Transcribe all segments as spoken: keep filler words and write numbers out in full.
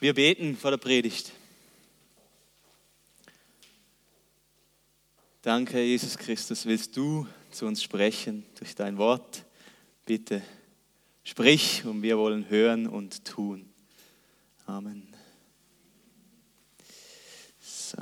Wir beten vor der Predigt. Danke, Jesus Christus, willst du zu uns sprechen durch dein Wort? Bitte sprich und wir wollen hören und tun. Amen. So.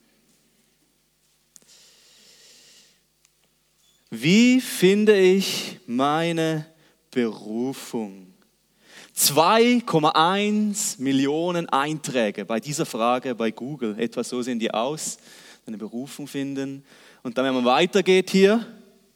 Wie finde ich meine Berufung? zwei Komma eins Millionen Einträge bei dieser Frage bei Google. Etwa so sehen die aus. Eine Berufung finden. Und dann, wenn man weitergeht hier,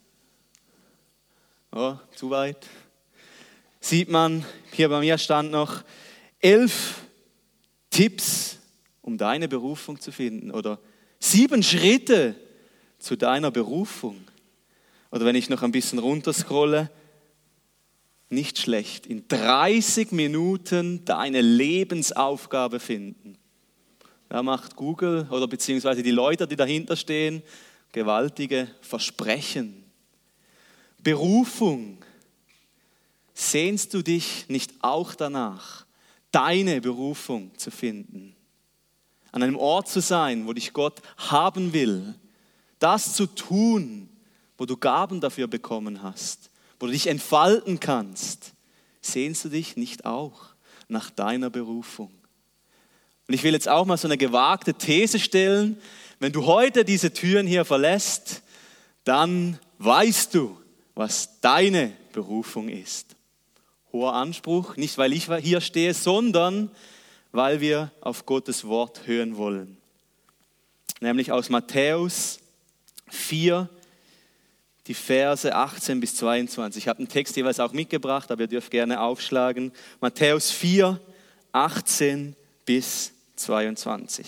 oh, zu weit, sieht man, hier bei mir stand noch elf Tipps, um deine Berufung zu finden. Oder sieben Schritte zu deiner Berufung. Oder wenn ich noch ein bisschen runterscrolle, nicht schlecht, in dreißig Minuten deine Lebensaufgabe finden. Da macht Google oder beziehungsweise die Leute, die dahinter stehen, gewaltige Versprechen. Berufung. Sehnst du dich nicht auch danach, deine Berufung zu finden? An einem Ort zu sein, wo dich Gott haben will. Das zu tun, wo du Gaben dafür bekommen hast. Wo du dich entfalten kannst, sehnst du dich nicht auch nach deiner Berufung? Und ich will jetzt auch mal so eine gewagte These stellen. Wenn du heute diese Türen hier verlässt, dann weißt du, was deine Berufung ist. Hoher Anspruch, nicht weil ich hier stehe, sondern weil wir auf Gottes Wort hören wollen. Nämlich aus Matthäus vier, die Verse achtzehn bis zweiundzwanzig. Ich habe den Text jeweils auch mitgebracht, aber ihr dürft gerne aufschlagen. Matthäus vier, achtzehn bis zweiundzwanzig.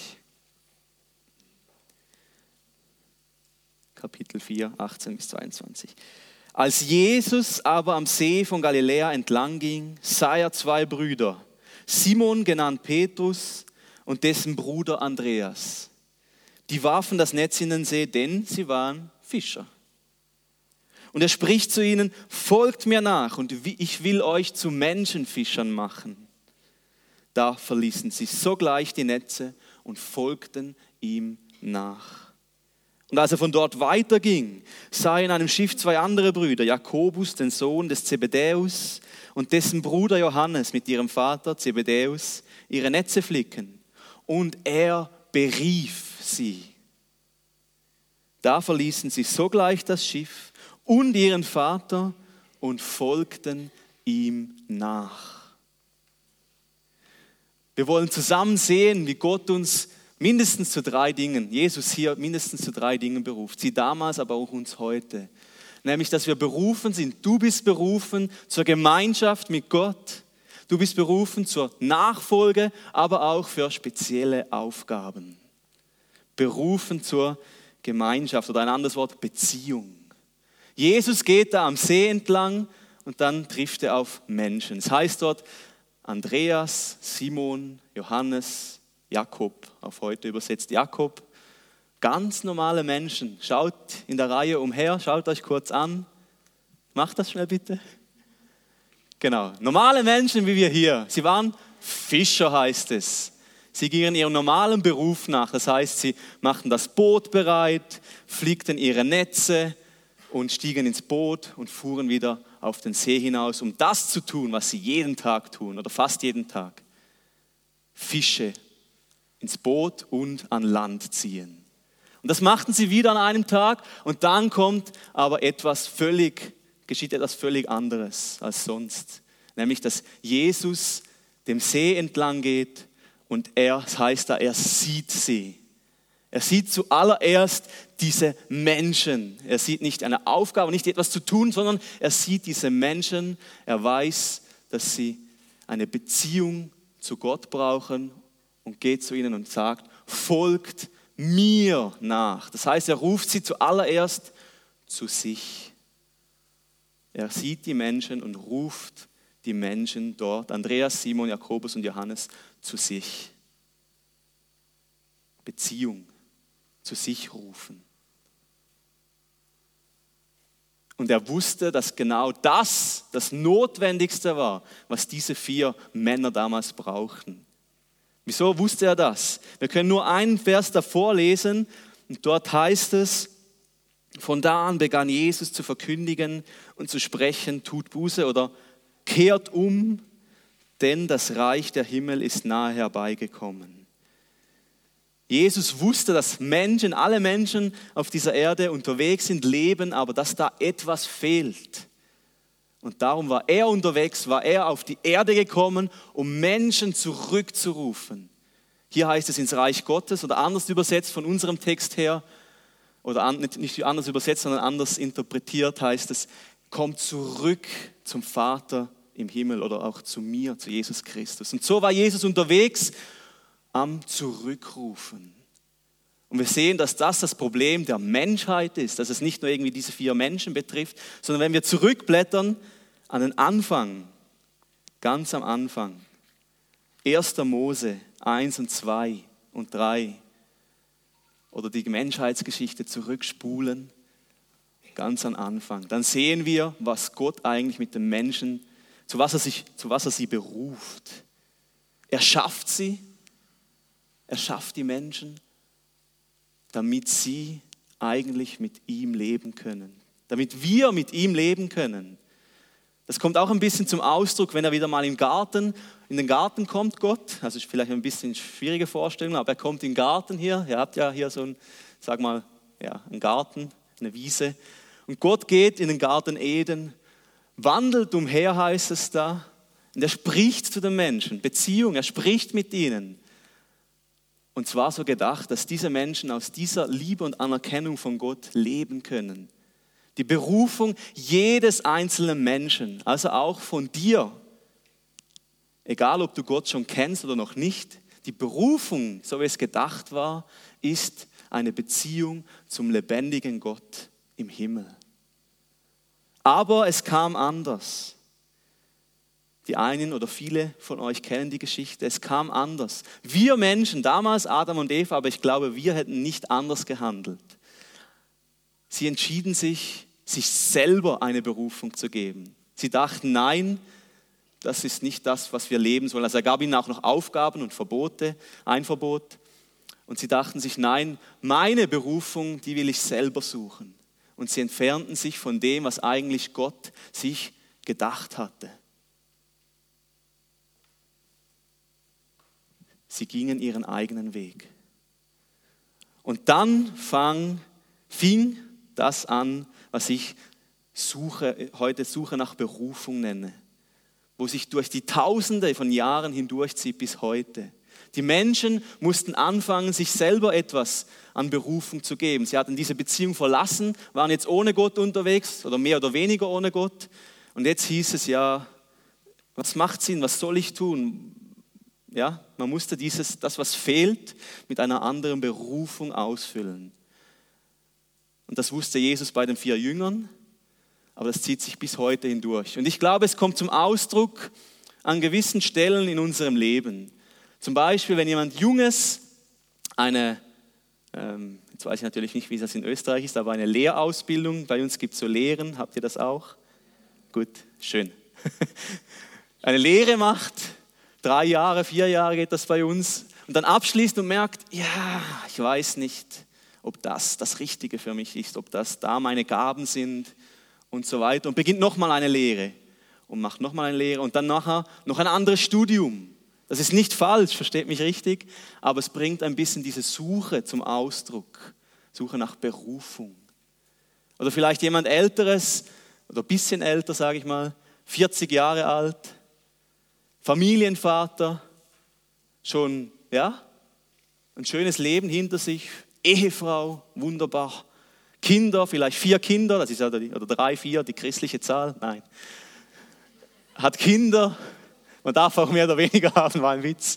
Kapitel vier, achtzehn bis zweiundzwanzig. Als Jesus aber am See von Galiläa entlang ging, sah er zwei Brüder, Simon genannt Petrus und dessen Bruder Andreas. Die warfen das Netz in den See, denn sie waren Fischer. Und er spricht zu ihnen, folgt mir nach und ich will euch zu Menschenfischern machen. Da verließen sie sogleich die Netze und folgten ihm nach. Und als er von dort weiterging, sah er in einem Schiff zwei andere Brüder, Jakobus, den Sohn des Zebedäus, und dessen Bruder Johannes mit ihrem Vater Zebedäus ihre Netze flicken. Und er berief sie. Da verließen sie sogleich das Schiff und ihren Vater und folgten ihm nach. Wir wollen zusammen sehen, wie Gott uns mindestens zu drei Dingen, Jesus hier mindestens zu drei Dingen beruft. Sie damals, aber auch uns heute. Nämlich, dass wir berufen sind. Du bist berufen zur Gemeinschaft mit Gott. Du bist berufen zur Nachfolge, aber auch für spezielle Aufgaben. Berufen zur Gemeinschaft oder ein anderes Wort, Beziehung. Jesus geht da am See entlang und dann trifft er auf Menschen. Es heißt dort Andreas, Simon, Johannes, Jakob, auf heute übersetzt Jakob. Ganz normale Menschen. Schaut in der Reihe umher, schaut euch kurz an. Macht das schnell bitte. Genau, normale Menschen wie wir hier. Sie waren Fischer, heißt es. Sie gingen ihrem normalen Beruf nach. Das heißt, sie machten das Boot bereit, flickten ihre Netze und stiegen ins Boot und fuhren wieder auf den See hinaus, um das zu tun, was sie jeden Tag tun oder fast jeden Tag. Fische ins Boot und an Land ziehen. Und das machten sie wieder an einem Tag und dann kommt aber etwas völlig, geschieht etwas völlig anderes als sonst. Nämlich, dass Jesus dem See entlang geht und er, das heißt da, er sieht sie. Er sieht zuallererst diese Menschen. Er sieht nicht eine Aufgabe, nicht etwas zu tun, sondern er sieht diese Menschen. Er weiß, dass sie eine Beziehung zu Gott brauchen und geht zu ihnen und sagt, folgt mir nach. Das heißt, er ruft sie zuallererst zu sich. Er sieht die Menschen und ruft die Menschen dort, Andreas, Simon, Jakobus und Johannes, zu sich. Beziehung. Zu sich rufen. Und er wusste, dass genau das das Notwendigste war, was diese vier Männer damals brauchten. Wieso wusste er das? Wir können nur einen Vers davor lesen und dort heißt es, von da an begann Jesus zu verkündigen und zu sprechen, tut Buße oder kehrt um, denn das Reich der Himmel ist nahe herbeigekommen. Jesus wusste, dass Menschen, alle Menschen auf dieser Erde unterwegs sind, leben, aber dass da etwas fehlt. Und darum war er unterwegs, war er auf die Erde gekommen, um Menschen zurückzurufen. Hier heißt es ins Reich Gottes oder anders übersetzt von unserem Text her, oder nicht anders übersetzt, sondern anders interpretiert heißt es, kommt zurück zum Vater im Himmel oder auch zu mir, zu Jesus Christus. Und so war Jesus unterwegs am Zurückrufen. Und wir sehen, dass das das Problem der Menschheit ist, dass es nicht nur irgendwie diese vier Menschen betrifft, sondern wenn wir zurückblättern an den Anfang, ganz am Anfang, erster Mose eins und zwei und drei oder die Menschheitsgeschichte zurückspulen, ganz am Anfang, dann sehen wir, was Gott eigentlich mit den Menschen, zu was er, sich, zu was er sie beruft. Er schafft sie, er schafft die Menschen, damit sie eigentlich mit ihm leben können. Damit wir mit ihm leben können. Das kommt auch ein bisschen zum Ausdruck, wenn er wieder mal im Garten, in den Garten kommt, Gott. Also ist vielleicht ein bisschen eine schwierige Vorstellung, aber er kommt in den Garten hier. Ihr habt ja hier so einen, sag mal, ja, einen Garten, eine Wiese. Und Gott geht in den Garten Eden, wandelt umher, heißt es da. Und er spricht zu den Menschen, Beziehung, er spricht mit ihnen. Und zwar so gedacht, dass diese Menschen aus dieser Liebe und Anerkennung von Gott leben können. Die Berufung jedes einzelnen Menschen, also auch von dir, egal ob du Gott schon kennst oder noch nicht, die Berufung, so wie es gedacht war, ist eine Beziehung zum lebendigen Gott im Himmel. Aber es kam anders. Die einen oder viele von euch kennen die Geschichte. Es kam anders. Wir Menschen, damals Adam und Eva, aber ich glaube, wir hätten nicht anders gehandelt. Sie entschieden sich, sich selber eine Berufung zu geben. Sie dachten, nein, das ist nicht das, was wir leben sollen. Also er gab ihnen auch noch Aufgaben und Verbote, ein Verbot. Und sie dachten sich, nein, meine Berufung, die will ich selber suchen. Und sie entfernten sich von dem, was eigentlich Gott sich gedacht hatte. Sie gingen ihren eigenen Weg. Und dann fang, fing das an, was ich Suche, heute Suche nach Berufung nenne, wo sich durch die Tausende von Jahren hindurchzieht bis heute. Die Menschen mussten anfangen, sich selber etwas an Berufung zu geben. Sie hatten diese Beziehung verlassen, waren jetzt ohne Gott unterwegs oder mehr oder weniger ohne Gott. Und jetzt hieß es ja, was macht Sinn, was soll ich tun? Ja, man musste dieses, das, was fehlt, mit einer anderen Berufung ausfüllen. Und das wusste Jesus bei den vier Jüngern, aber das zieht sich bis heute hindurch. Und ich glaube, es kommt zum Ausdruck an gewissen Stellen in unserem Leben. Zum Beispiel, wenn jemand Junges eine, ähm, jetzt weiß ich natürlich nicht, wie das in Österreich ist, aber eine Lehrausbildung, bei uns gibt es so Lehren, habt ihr das auch? Gut, schön. Eine Lehre macht, drei Jahre, vier Jahre geht das bei uns und dann abschließt und merkt, ja, ich weiß nicht, ob das das Richtige für mich ist, ob das da meine Gaben sind und so weiter und beginnt nochmal eine Lehre und macht nochmal eine Lehre und dann nachher noch ein anderes Studium. Das ist nicht falsch, versteht mich richtig, aber es bringt ein bisschen diese Suche zum Ausdruck, Suche nach Berufung. Oder vielleicht jemand Älteres oder ein bisschen älter, sage ich mal, vierzig Jahre alt, Familienvater, schon ja, ein schönes Leben hinter sich, Ehefrau, wunderbar, Kinder, vielleicht vier Kinder, das ist ja die, oder drei, vier, die christliche Zahl, nein, hat Kinder, man darf auch mehr oder weniger haben, war ein Witz.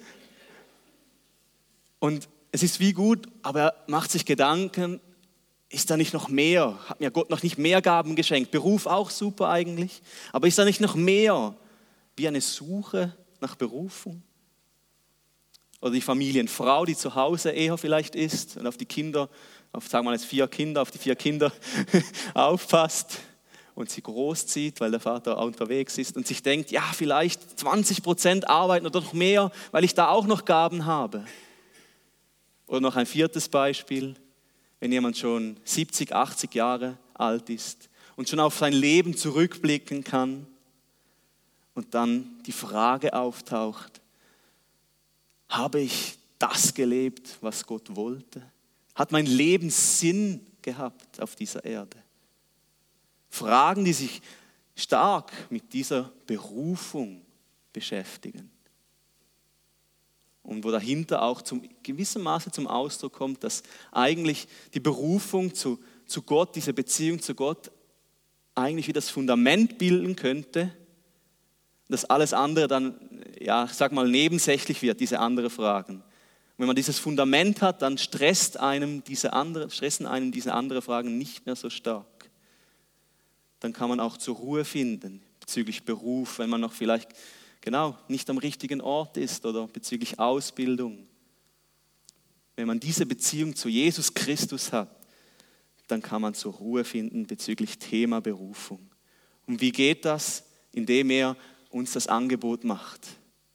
Und es ist wie gut, aber er macht sich Gedanken, ist da nicht noch mehr? Hat mir Gott noch nicht mehr Gaben geschenkt? Beruf auch super eigentlich, aber ist da nicht noch mehr? Wie eine Suche nach Berufung. Oder die Familienfrau, die zu Hause eher vielleicht ist und auf die Kinder, auf, sagen wir mal jetzt vier Kinder, auf die vier Kinder aufpasst und sie großzieht, weil der Vater auch unterwegs ist und sich denkt, ja, vielleicht zwanzig Prozent arbeiten oder noch mehr, weil ich da auch noch Gaben habe. Oder noch ein viertes Beispiel, wenn jemand schon siebzig, achtzig Jahre alt ist und schon auf sein Leben zurückblicken kann und dann die Frage auftaucht, habe ich das gelebt, was Gott wollte? Hat mein Leben Sinn gehabt auf dieser Erde? Fragen, die sich stark mit dieser Berufung beschäftigen. Und wo dahinter auch zum gewissen Maße zum Ausdruck kommt, dass eigentlich die Berufung zu, zu Gott, diese Beziehung zu Gott, eigentlich wie das Fundament bilden könnte, dass alles andere dann, ja, ich sag mal, nebensächlich wird, diese anderen Fragen. Und wenn man dieses Fundament hat, dann stresst einem diese andere, stressen einem diese anderen Fragen nicht mehr so stark. Dann kann man auch zur Ruhe finden bezüglich Beruf, wenn man noch vielleicht genau nicht am richtigen Ort ist oder bezüglich Ausbildung. Wenn man diese Beziehung zu Jesus Christus hat, dann kann man zur Ruhe finden bezüglich Thema Berufung. Und wie geht das? Indem er uns das Angebot macht.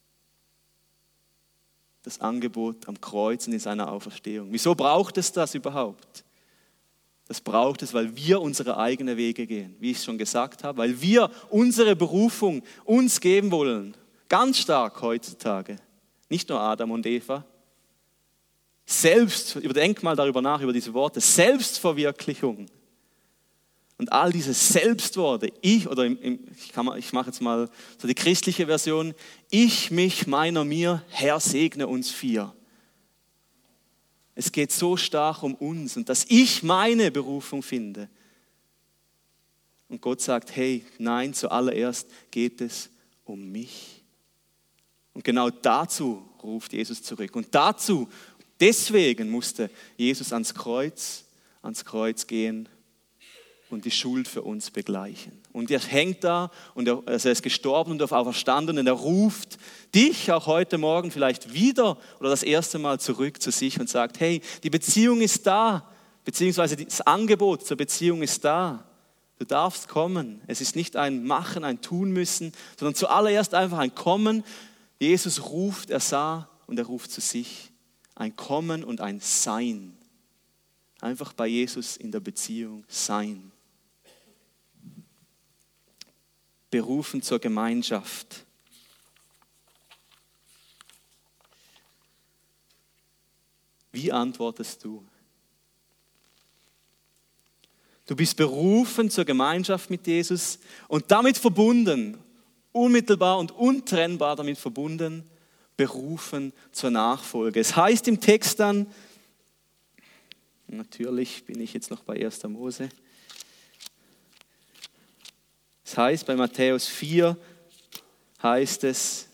Das Angebot am Kreuz und in seiner Auferstehung. Wieso braucht es das überhaupt? Das braucht es, weil wir unsere eigenen Wege gehen, wie ich schon gesagt habe, weil wir unsere Berufung uns geben wollen, ganz stark heutzutage, nicht nur Adam und Eva. Selbst, überdenk mal darüber nach, über diese Worte, Selbstverwirklichung. Und all diese Selbstworte, ich, oder im, im, ich, kann mal, ich mache jetzt mal so die christliche Version, ich, mich, meiner, mir, Herr segne uns vier. Es geht so stark um uns und dass ich meine Berufung finde. Und Gott sagt, hey, nein, zuallererst geht es um mich. Und genau dazu ruft Jesus zurück. Und dazu, deswegen musste Jesus ans Kreuz, ans Kreuz gehen und die Schuld für uns begleichen. Und er hängt da und er, also er ist gestorben und auferstanden und er ruft dich auch heute Morgen vielleicht wieder oder das erste Mal zurück zu sich und sagt, hey, die Beziehung ist da, beziehungsweise das Angebot zur Beziehung ist da. Du darfst kommen. Es ist nicht ein Machen, ein Tun müssen, sondern zuallererst einfach ein Kommen. Jesus ruft, er sah und er ruft zu sich. Ein Kommen und ein Sein. Einfach bei Jesus in der Beziehung sein. Berufen zur Gemeinschaft. Wie antwortest du? Du bist berufen zur Gemeinschaft mit Jesus und damit verbunden, unmittelbar und untrennbar damit verbunden, berufen zur Nachfolge. Es heißt im Text dann, natürlich bin ich jetzt noch bei erster Mose, es heißt bei Matthäus vier, heißt es,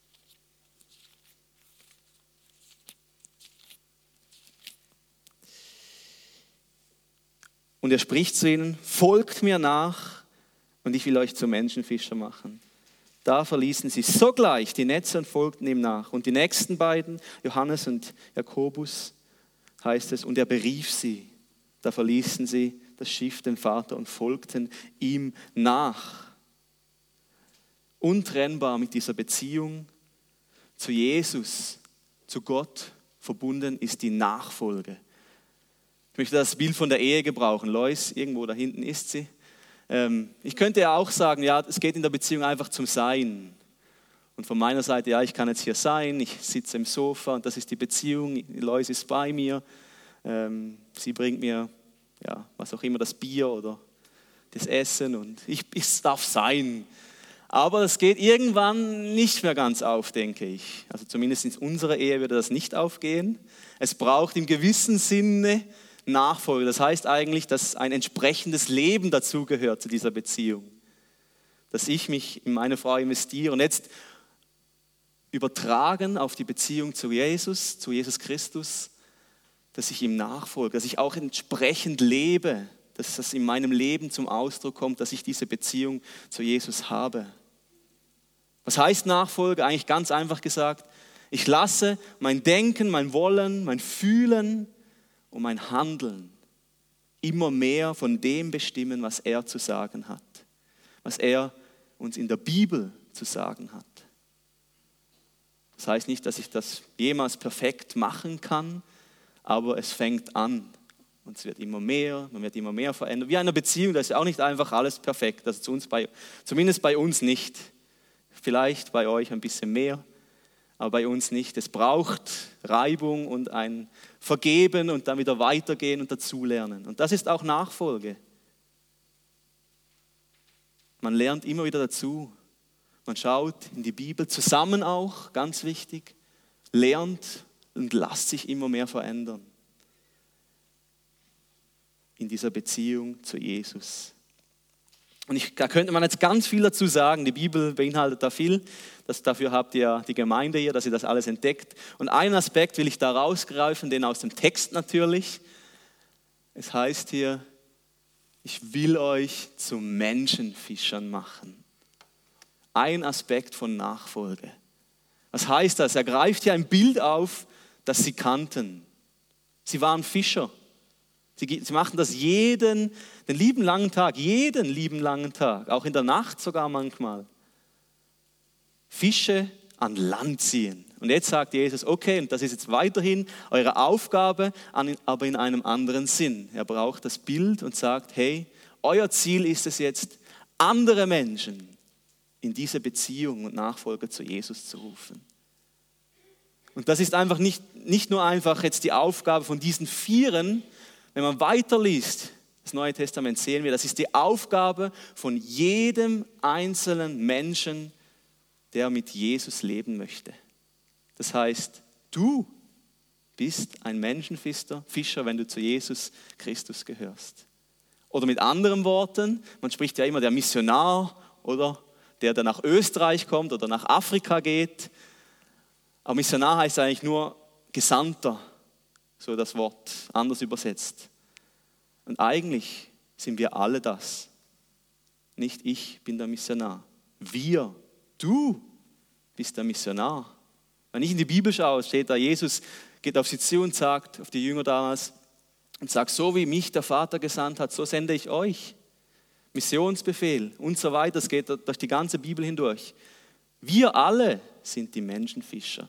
und er spricht zu ihnen, folgt mir nach und ich will euch zu Menschenfischer machen. Da verließen sie sogleich die Netze und folgten ihm nach. Und die nächsten beiden, Johannes und Jakobus, heißt es, und er berief sie. Da verließen sie das Schiff, den Vater, und folgten ihm nach. Untrennbar mit dieser Beziehung zu Jesus, zu Gott verbunden ist die Nachfolge. Ich möchte das Bild von der Ehe gebrauchen. Lois, irgendwo da hinten ist sie. Ich könnte ja auch sagen, ja, es geht in der Beziehung einfach zum Sein. Und von meiner Seite, ja, ich kann jetzt hier sein, ich sitze im Sofa und das ist die Beziehung. Lois ist bei mir. Sie bringt mir, ja, was auch immer, das Bier oder das Essen und ich, ich darf sein. Aber das geht irgendwann nicht mehr ganz auf, denke ich. Also zumindest in unserer Ehe würde das nicht aufgehen. Es braucht im gewissen Sinne Nachfolge. Das heißt eigentlich, dass ein entsprechendes Leben dazugehört zu dieser Beziehung. Dass ich mich in meine Frau investiere und jetzt übertragen auf die Beziehung zu Jesus, zu Jesus Christus, dass ich ihm nachfolge, dass ich auch entsprechend lebe, dass das in meinem Leben zum Ausdruck kommt, dass ich diese Beziehung zu Jesus habe. Was heißt Nachfolge? Eigentlich ganz einfach gesagt, ich lasse mein Denken, mein Wollen, mein Fühlen und mein Handeln immer mehr von dem bestimmen, was er zu sagen hat. was er uns in der Bibel zu sagen hat. Das heißt nicht, dass ich das jemals perfekt machen kann, aber es fängt an und es wird immer mehr, man wird immer mehr verändern. Wie in einer Beziehung, da ist auch nicht einfach alles perfekt, also zu uns bei, zumindest bei uns nicht. Vielleicht bei euch ein bisschen mehr, aber bei uns nicht. Es braucht Reibung und ein Vergeben und dann wieder weitergehen und dazulernen. Und das ist auch Nachfolge. Man lernt immer wieder dazu. Man schaut in die Bibel zusammen auch, ganz wichtig, lernt und lässt sich immer mehr verändern in dieser Beziehung zu Jesus. Und ich, da könnte man jetzt ganz viel dazu sagen. Die Bibel beinhaltet da viel. Das, dafür habt ihr die Gemeinde hier, dass ihr das alles entdeckt. Und einen Aspekt will ich da rausgreifen, den aus dem Text natürlich. Es heißt hier, ich will euch zu Menschenfischern machen. Ein Aspekt von Nachfolge. Was heißt das? Er greift hier ein Bild auf, das sie kannten. Sie waren Fischer. Sie, sie machten das jeden, den lieben langen Tag, jeden lieben langen Tag, auch in der Nacht sogar manchmal. Fische an Land ziehen. Und jetzt sagt Jesus, okay, und das ist jetzt weiterhin eure Aufgabe, aber in einem anderen Sinn. Er braucht das Bild und sagt, hey, euer Ziel ist es jetzt, andere Menschen in diese Beziehung und Nachfolge zu Jesus zu rufen. Und das ist einfach nicht, nicht nur einfach jetzt die Aufgabe von diesen Vieren. Wenn man weiterliest, das Neue Testament, sehen wir, das ist die Aufgabe von jedem einzelnen Menschen, der mit Jesus leben möchte. Das heißt, du bist ein Menschenfischer, Fischer, wenn du zu Jesus Christus gehörst. Oder mit anderen Worten, man spricht ja immer der Missionar, oder der, der nach Österreich kommt oder nach Afrika geht. Aber Missionar heißt eigentlich nur Gesandter, so das Wort, anders übersetzt. Und eigentlich sind wir alle das. Nicht ich bin der Missionar. Wir, du bist der Missionar. Wenn ich in die Bibel schaue, steht da, Jesus geht auf sie zu und sagt, auf die Jünger damals, und sagt, so wie mich der Vater gesandt hat, so sende ich euch. Missionsbefehl und so weiter, das geht durch die ganze Bibel hindurch. Wir alle sind die Menschenfischer.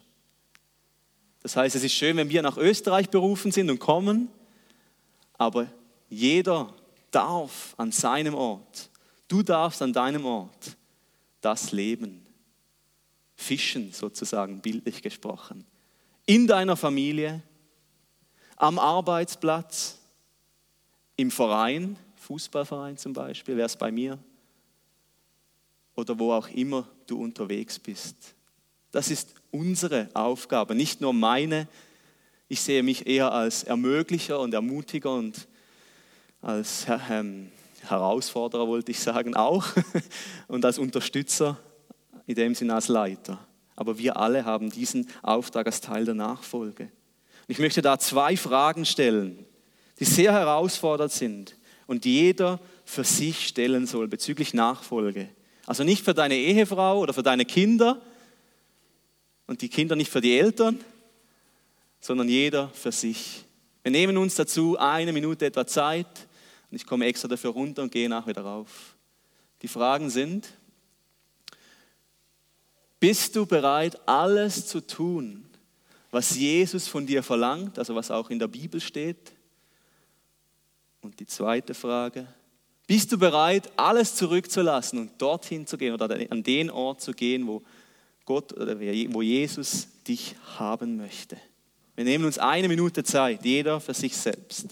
Das heißt, es ist schön, wenn wir nach Österreich berufen sind und kommen, aber jeder darf an seinem Ort, du darfst an deinem Ort das leben. Fischen sozusagen, bildlich gesprochen. In deiner Familie, am Arbeitsplatz, im Verein, Fußballverein zum Beispiel, wäre es bei mir, oder wo auch immer du unterwegs bist. Das ist unsere Aufgabe, nicht nur meine. Ich sehe mich eher als Ermöglicher und Ermutiger und als ähm, Herausforderer, wollte ich sagen, auch, und als Unterstützer, in dem Sinne als Leiter. Aber wir alle haben diesen Auftrag als Teil der Nachfolge. Und ich möchte da zwei Fragen stellen, die sehr herausfordernd sind und jeder für sich stellen soll bezüglich Nachfolge. Also nicht für deine Ehefrau oder für deine Kinder und die Kinder nicht für die Eltern, sondern jeder für sich. Wir nehmen uns dazu eine Minute etwa Zeit und ich komme extra dafür runter und gehe nachher wieder rauf. Die Fragen sind: Bist du bereit, alles zu tun, was Jesus von dir verlangt, also was auch in der Bibel steht? Und die zweite Frage: Bist du bereit, alles zurückzulassen und dorthin zu gehen oder an den Ort zu gehen, wo Gott oder wo Jesus dich haben möchte? Wir nehmen uns eine Minute Zeit, jeder für sich selbst.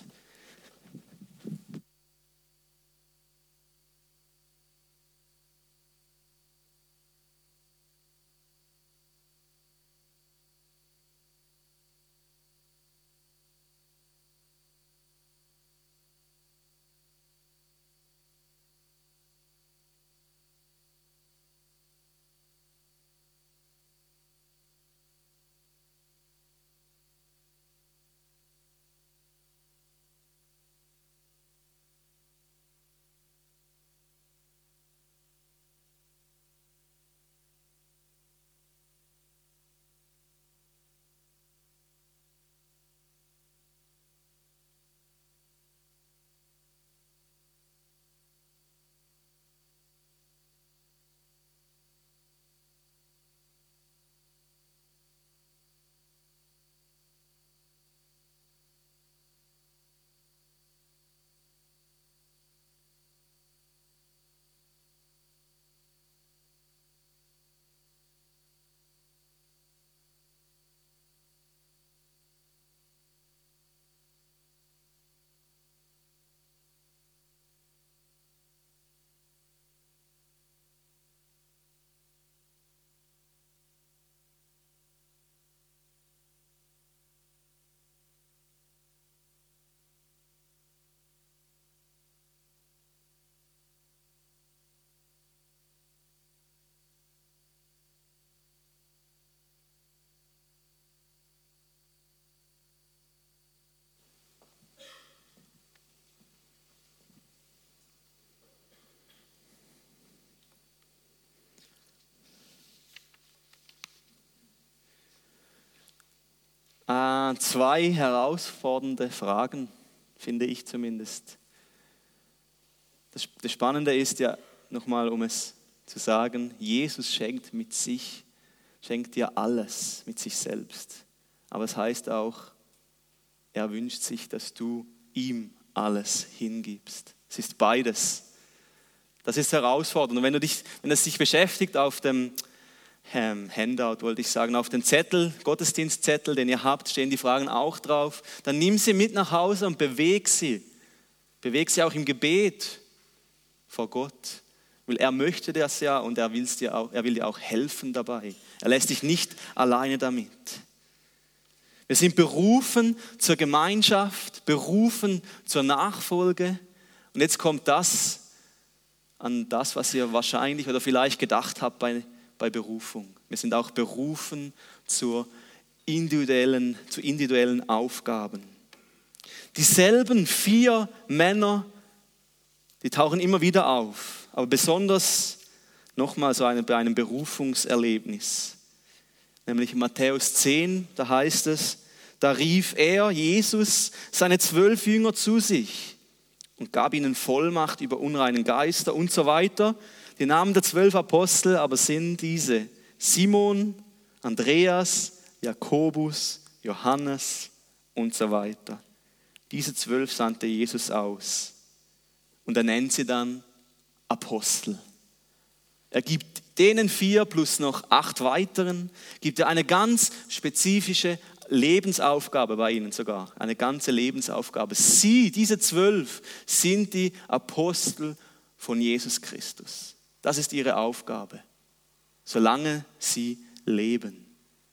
äh, zwei herausfordernde Fragen, finde ich zumindest. Das, das Spannende ist ja, nochmal um es zu sagen, Jesus schenkt mit sich, schenkt dir alles mit sich selbst. Aber es heißt auch, er wünscht sich, dass du ihm alles hingibst. Es ist beides. Das ist herausfordernd. Und wenn du dich, wenn es dich beschäftigt auf dem ähm, Handout, wollte ich sagen, auf dem Zettel, Gottesdienstzettel, den ihr habt, stehen die Fragen auch drauf, dann nimm sie mit nach Hause und beweg sie. Beweg sie auch im Gebet vor Gott. Weil er möchte das ja und er, will's dir auch, er will dir auch helfen dabei. Er lässt dich nicht alleine damit. Wir sind berufen zur Gemeinschaft, berufen zur Nachfolge. Und jetzt kommt das an das, was ihr wahrscheinlich oder vielleicht gedacht habt bei, bei Berufung. Wir sind auch berufen zur individuellen, zu individuellen Aufgaben. Dieselben vier Männer, die tauchen immer wieder auf, aber besonders nochmal so eine, bei einem Berufungserlebnis. Nämlich in Matthäus zehn, da heißt es, da rief er, Jesus, seine zwölf Jünger zu sich und gab ihnen Vollmacht über unreinen Geister und so weiter. Die Namen der zwölf Apostel aber sind diese: Simon, Andreas, Jakobus, Johannes und so weiter. Diese zwölf sandte Jesus aus und er nennt sie dann Apostel. Er gibt denen vier plus noch acht weiteren, gibt er eine ganz spezifische Lebensaufgabe bei ihnen sogar, eine ganze Lebensaufgabe. Sie, diese zwölf, sind die Apostel von Jesus Christus. Das ist ihre Aufgabe, solange sie leben.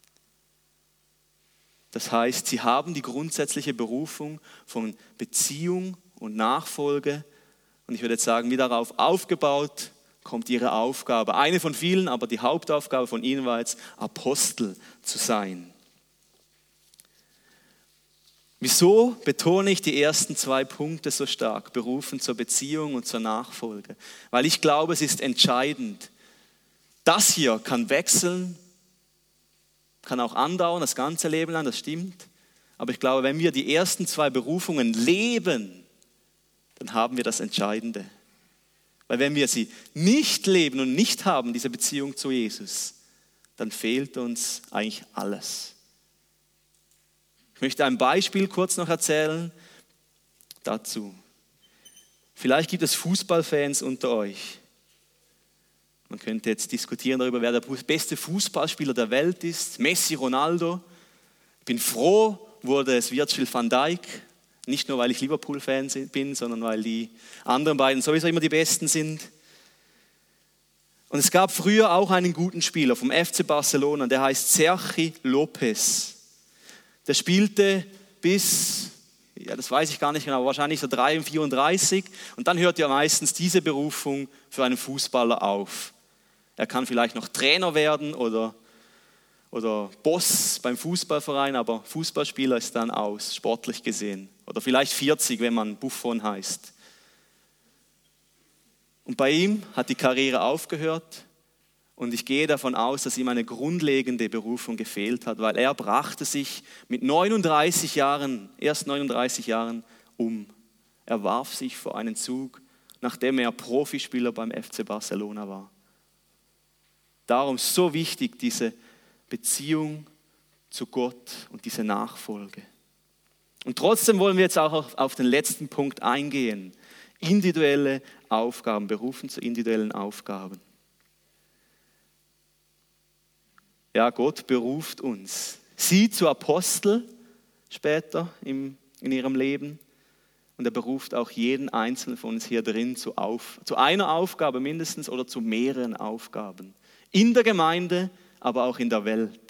Das heißt, sie haben die grundsätzliche Berufung von Beziehung und Nachfolge. Und ich würde jetzt sagen, wie darauf aufgebaut kommt ihre Aufgabe. Eine von vielen, aber die Hauptaufgabe von ihnen war jetzt, Apostel zu sein. Wieso betone ich die ersten zwei Punkte so stark? Berufen zur Beziehung und zur Nachfolge. Weil ich glaube, es ist entscheidend. Das hier kann wechseln, kann auch andauern, das ganze Leben lang, das stimmt. Aber ich glaube, wenn wir die ersten zwei Berufungen leben, dann haben wir das Entscheidende. Weil wenn wir sie nicht leben und nicht haben, diese Beziehung zu Jesus, dann fehlt uns eigentlich alles. Ich möchte ein Beispiel kurz noch erzählen dazu. Vielleicht gibt es Fußballfans unter euch. Man könnte jetzt diskutieren darüber, wer der beste Fußballspieler der Welt ist. Messi, Ronaldo. Ich bin froh, wurde es Virgil van Dijk. Nicht nur, weil ich Liverpool-Fan bin, sondern weil die anderen beiden sowieso immer die Besten sind. Und es gab früher auch einen guten Spieler vom F C Barcelona, der heißt Sergi Lopez. Der spielte bis, ja, das weiß ich gar nicht genau, wahrscheinlich so drei und vierunddreißig. Und dann hört ja meistens diese Berufung für einen Fußballer auf. Er kann vielleicht noch Trainer werden oder, oder Boss beim Fußballverein, aber Fußballspieler ist dann aus, sportlich gesehen. Oder vielleicht vierzig, wenn man Buffon heißt. Und bei ihm hat die Karriere aufgehört. Und ich gehe davon aus, dass ihm eine grundlegende Berufung gefehlt hat, weil er brachte sich mit neununddreißig Jahren, erst neununddreißig Jahren um. Er warf sich vor einen Zug, nachdem er Profispieler beim F C Barcelona war. Darum so wichtig diese Beziehung zu Gott und diese Nachfolge. Und trotzdem wollen wir jetzt auch auf den letzten Punkt eingehen. Individuelle Aufgaben, berufen zu individuellen Aufgaben. Ja, Gott beruft uns. Sie zu Apostel später im, in ihrem Leben. Und er beruft auch jeden Einzelnen von uns hier drin zu, auf, zu einer Aufgabe mindestens oder zu mehreren Aufgaben. In der Gemeinde, aber auch in der Welt.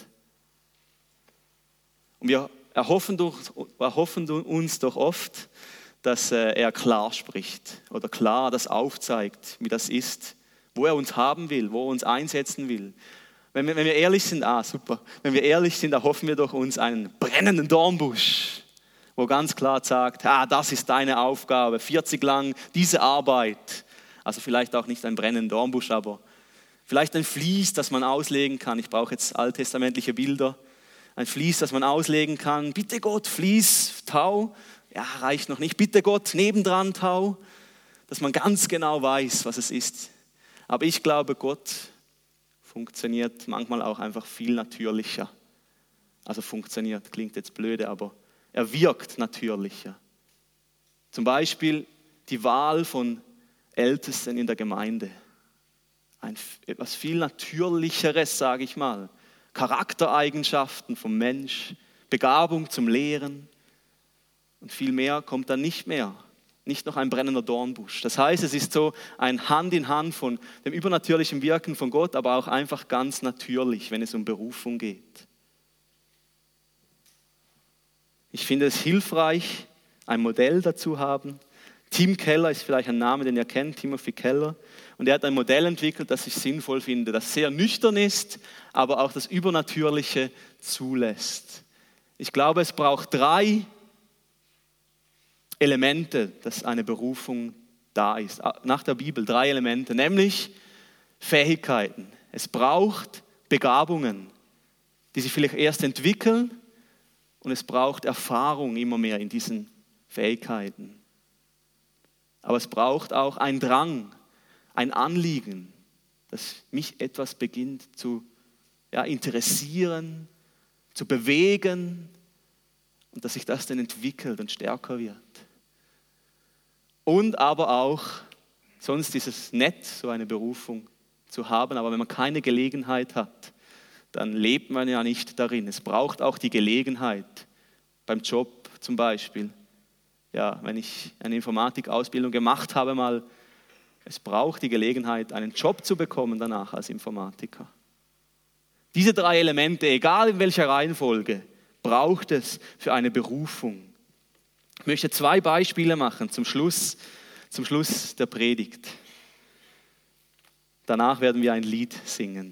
Und wir erhoffen, durch, erhoffen uns doch oft, dass er klar spricht oder klar das aufzeigt, wie das ist, wo er uns haben will, wo er uns einsetzen will. Wenn wir, wenn wir ehrlich sind, ah super, wenn wir ehrlich sind, erhoffen wir doch uns einen brennenden Dornbusch, wo ganz klar sagt, ah, das ist deine Aufgabe, vierzig lang diese Arbeit. Also vielleicht auch nicht ein brennender Dornbusch, aber vielleicht ein Vlies, das man auslegen kann. Ich brauche jetzt alttestamentliche Bilder. ein Fließ, das man auslegen kann. Bitte Gott, Fließ, Tau. Ja, reicht noch nicht. Bitte Gott, nebendran Tau. Dass man ganz genau weiß, was es ist. Aber ich glaube, Gott funktioniert manchmal auch einfach viel natürlicher. Also funktioniert, klingt jetzt blöde, aber er wirkt natürlicher. Zum Beispiel die Wahl von Ältesten in der Gemeinde. Ein, etwas viel Natürlicheres, sage ich mal. Charaktereigenschaften vom Mensch, Begabung zum Lehren und viel mehr kommt dann nicht mehr. Nicht noch ein brennender Dornbusch. Das heißt, es ist so ein Hand in Hand von dem übernatürlichen Wirken von Gott, aber auch einfach ganz natürlich, wenn es um Berufung geht. Ich finde es hilfreich, ein Modell dazu haben. Tim Keller ist vielleicht ein Name, den ihr kennt, Timothy Keller. Und er hat ein Modell entwickelt, das ich sinnvoll finde, das sehr nüchtern ist, aber auch das Übernatürliche zulässt. Ich glaube, es braucht drei Elemente, dass eine Berufung da ist. Nach der Bibel drei Elemente, nämlich Fähigkeiten. Es braucht Begabungen, die sich vielleicht erst entwickeln und es braucht Erfahrung immer mehr in diesen Fähigkeiten. Aber es braucht auch einen Drang, ein Anliegen, dass mich etwas beginnt zu ja, interessieren, zu bewegen und dass sich das dann entwickelt und stärker wird. Und aber auch, sonst ist es nett, so eine Berufung zu haben, aber wenn man keine Gelegenheit hat, dann lebt man ja nicht darin. Es braucht auch die Gelegenheit, beim Job zum Beispiel. Ja, wenn ich eine Informatikausbildung gemacht habe, mal, es braucht die Gelegenheit, einen Job zu bekommen danach als Informatiker. Diese drei Elemente, egal in welcher Reihenfolge, braucht es für eine Berufung. Ich möchte zwei Beispiele machen zum Schluss, zum Schluss der Predigt. Danach werden wir ein Lied singen.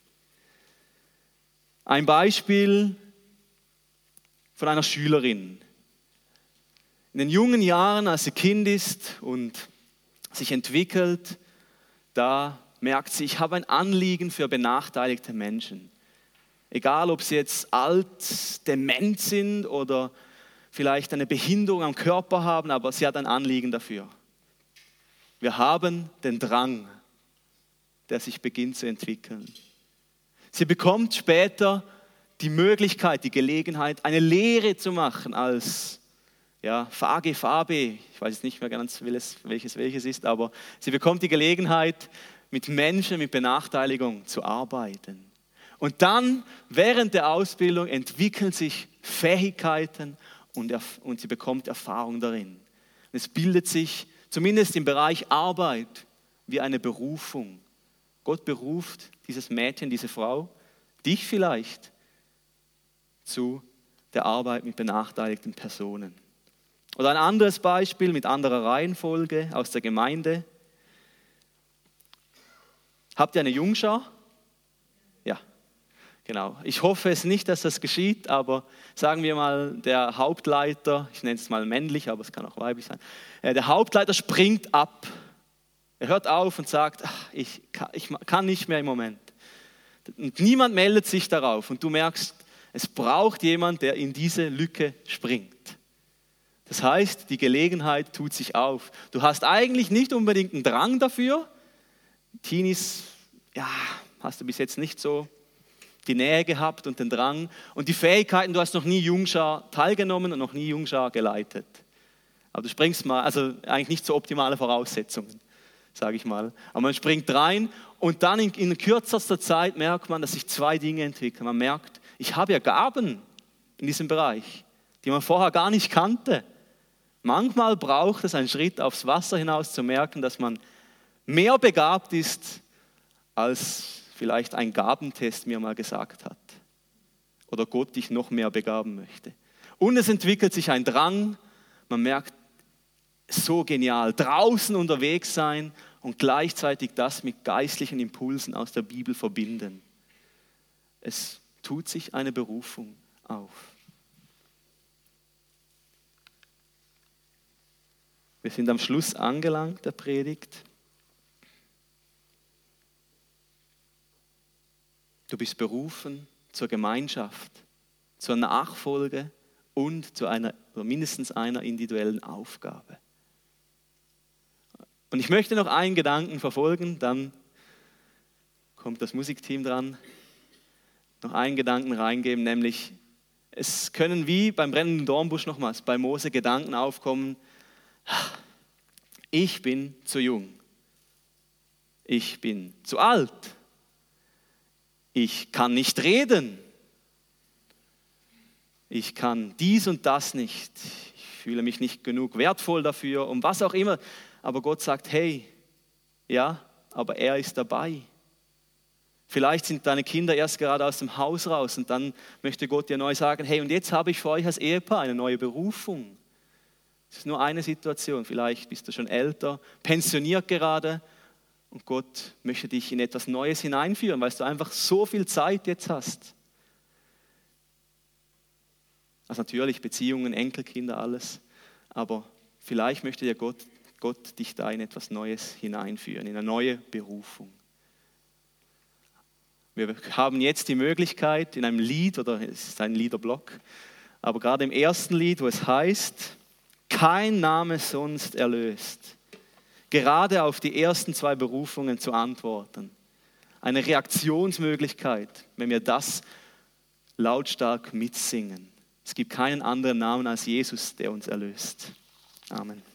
Ein Beispiel von einer Schülerin. In den jungen Jahren, als sie Kind ist und sich entwickelt, da merkt sie, ich habe ein Anliegen für benachteiligte Menschen. Egal, ob sie jetzt alt, dement sind oder vielleicht eine Behinderung am Körper haben, aber sie hat ein Anliegen dafür. Wir haben den Drang, der sich beginnt zu entwickeln. Sie bekommt später die Möglichkeit, die Gelegenheit, eine Lehre zu machen als ja, F A G, F A B. Ich weiß jetzt nicht mehr ganz, welches welches ist, aber sie bekommt die Gelegenheit, mit Menschen mit Benachteiligung zu arbeiten. Und dann, während der Ausbildung, entwickeln sich Fähigkeiten und, und sie bekommt Erfahrung darin. Es bildet sich, zumindest im Bereich Arbeit, wie eine Berufung. Gott beruft dieses Mädchen, diese Frau, dich vielleicht, zu der Arbeit mit benachteiligten Personen. Oder ein anderes Beispiel mit anderer Reihenfolge aus der Gemeinde. Habt ihr eine Jungschar? Ja, genau. Ich hoffe es nicht, dass das geschieht, aber sagen wir mal, der Hauptleiter, ich nenne es mal männlich, aber es kann auch weiblich sein, der Hauptleiter springt ab. Er hört auf und sagt, ach, ich, kann, ich kann nicht mehr im Moment. Und niemand meldet sich darauf und du merkst, es braucht jemand, der in diese Lücke springt. Das heißt, die Gelegenheit tut sich auf. Du hast eigentlich nicht unbedingt einen Drang dafür. Teenies, ja, hast du bis jetzt nicht so die Nähe gehabt und den Drang. Und die Fähigkeiten, du hast noch nie Jungschar teilgenommen und noch nie Jungschar geleitet. Aber du springst mal, also eigentlich nicht so optimale Voraussetzungen, sage ich mal. Aber man springt rein und dann in, in kürzester Zeit merkt man, dass sich zwei Dinge entwickeln. Man merkt, ich habe ja Gaben in diesem Bereich, die man vorher gar nicht kannte. Manchmal braucht es einen Schritt aufs Wasser hinaus, zu merken, dass man mehr begabt ist, als vielleicht ein Gabentest mir mal gesagt hat. Oder Gott dich noch mehr begaben möchte. Und es entwickelt sich ein Drang, man merkt, so genial, draußen unterwegs sein und gleichzeitig das mit geistlichen Impulsen aus der Bibel verbinden. Es tut sich eine Berufung auf. Wir sind am Schluss angelangt der Predigt. Du bist berufen zur Gemeinschaft zur Nachfolge und zu einer oder mindestens einer individuellen Aufgabe. Und ich möchte noch einen Gedanken verfolgen, dann kommt das Musikteam dran, noch einen Gedanken reingeben, nämlich es können wie beim brennenden Dornbusch nochmals bei Mose Gedanken aufkommen, ich bin zu jung, ich bin zu alt, ich kann nicht reden, ich kann dies und das nicht, ich fühle mich nicht genug wertvoll dafür und was auch immer. Aber Gott sagt, hey, ja, aber er ist dabei. Vielleicht sind deine Kinder erst gerade aus dem Haus raus und dann möchte Gott dir neu sagen, hey, und jetzt habe ich für euch als Ehepaar eine neue Berufung. Das ist nur eine Situation, vielleicht bist du schon älter, pensioniert gerade und Gott möchte dich in etwas Neues hineinführen, weil du einfach so viel Zeit jetzt hast. Also natürlich Beziehungen, Enkelkinder, alles, aber vielleicht möchte dir Gott, Gott dich da in etwas Neues hineinführen, in eine neue Berufung. Wir haben jetzt die Möglichkeit in einem Lied, oder es ist ein Liederblock, aber gerade im ersten Lied, wo es heißt, kein Name sonst erlöst, gerade auf die ersten zwei Berufungen zu antworten. Eine Reaktionsmöglichkeit, wenn wir das lautstark mitsingen. Es gibt keinen anderen Namen als Jesus, der uns erlöst. Amen.